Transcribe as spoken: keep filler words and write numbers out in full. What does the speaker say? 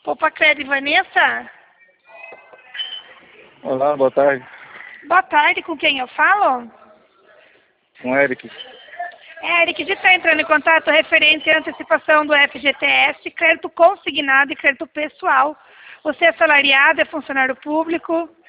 Poupa Crédito, Vanessa? Olá, boa tarde. Boa tarde, com quem eu falo? Com o Eric. É, Eric, de estar entrando em contato referente à antecipação do F G T S, crédito consignado e crédito pessoal. Você é assalariado, é funcionário público?